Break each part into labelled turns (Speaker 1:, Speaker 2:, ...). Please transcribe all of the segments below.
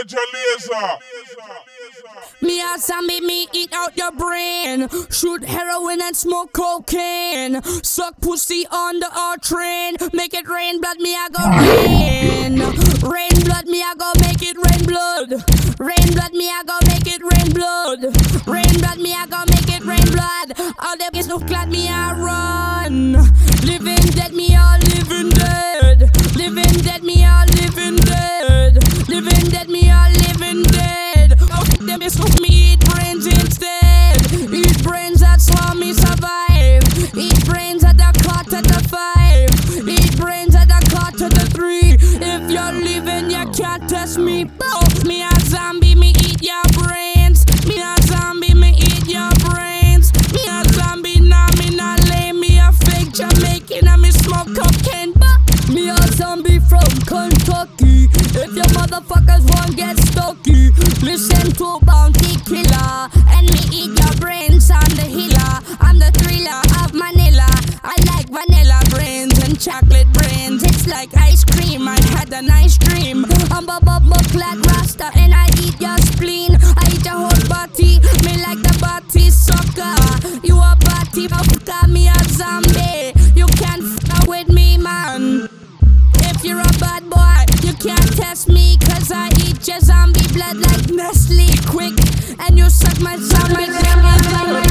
Speaker 1: Major Lazer.
Speaker 2: Me a zombie, me eat out your brain. Shoot heroin and smoke cocaine. Suck pussy on the R train. Make it rain blood, me a go rain. Rain blood, me a go make it rain blood. Rain blood, me a go make it rain blood. Rain blood, me a go make it rain blood. All them is no glad me a run. Living dead, me all living dead. Living dead, me all living dead. Living dead, me all living dead. Oh, them is me eat brains instead. Eat brains that saw me survive. Eat brains at the caught at the 5. Eat brains at the caught at the 3. If you're living, you can't test me. Both me a zombie, me eat your brains. Me a zombie, me eat your brains. Me a zombie, nah, me not lay. Me a fake Jamaican and me smoke cocaine. Me a zombie from Kentucky. If your motherfuckers won't get stocky, listen to Bounty Killer and me eat your brains. I'm the healer, I'm the thriller of Manila. I like vanilla brains and chocolate brains. It's like ice cream, I had a nice dream. I'm a bubble clad rasta and I eat your spleen. I eat your whole body, me like the body sucker. You a body fucker, me a zombie. You can't f with me, man. If you're a bad boy, you can't test me, cause I eat your zombie blood like Nestle quick. And you suck my zombie dick. Suck my zombie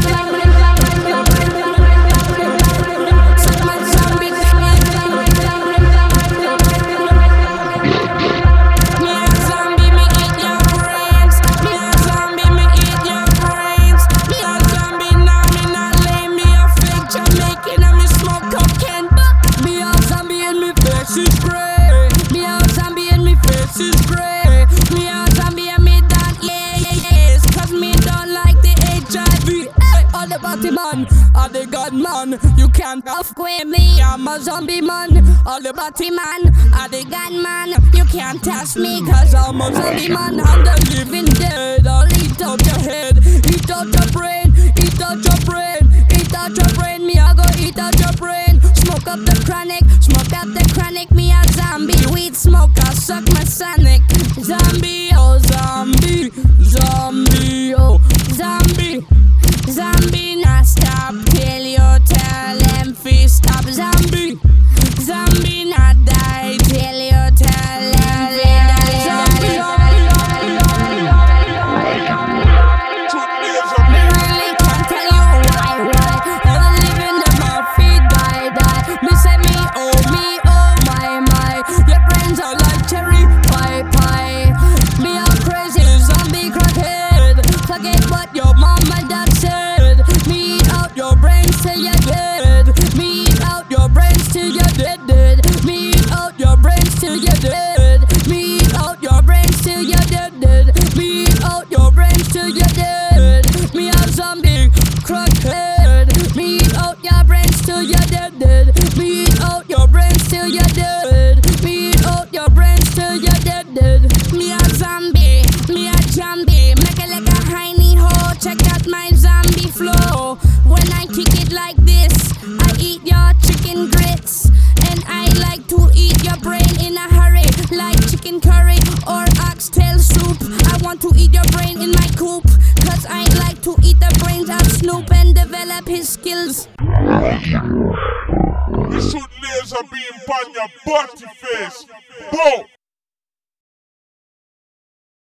Speaker 2: dick. Me a zombie, me eat your brains. Me a zombie, me eat your brains. Me a zombie, nah, me not lay. Me a fake Jamaican and me smoke cocaine. Me a zombie and me face is grey. Me a zombie and me face is grey. Me a zombie and me done yes. Cause me don't like the HIV. Hey, all the body man, all the god man. You can't off with me, I'm a zombie man. All the body man, all the god man. You can't test me, cause I'm a zombie man. I'm the living dead. I'll eat out your head, eat out your brain, eat out your brain, eat out your brain. Me I go eat out your brain. Smoke up the chronic, smoke up the chronic. Me a zombie, weed smoker, suck my sonic. Zombie, oh zombie, zombie, oh zombie. Zombie, now stop till you tell them fi stop. Zombie, zombie, now die till you tell them fi die. Zombie, me really can't tell you why. Never living the Murphy die. Me say me, oh my. Your brains are like cherry pie. Me a crazy zombie crackhead. Forget what your mom and dad said. Me eat out your brains till you're dead. Me eat out your brains till you're dead. Me eat out your brains till you're dead. Me eat out your brains till you're dead. Me eat out your brains till you're dead. Me a zombie crackhead. Me eat out your brains till you're dead. Me eat out your brains till you're dead. Me eat out your brains till you're dead. Me a zombie, me a zombie. Make it like a hiney hoe. Check out my zombie flow. When I kick it like this, I eat your chicken grits. And I like to eat your brain in a hurry, like chicken curry or oxtail soup. I want to eat your brain in my coop, cause I like to eat the brains of Snoop and develop his skills.
Speaker 1: You shoot laser beam on your body face. Boom!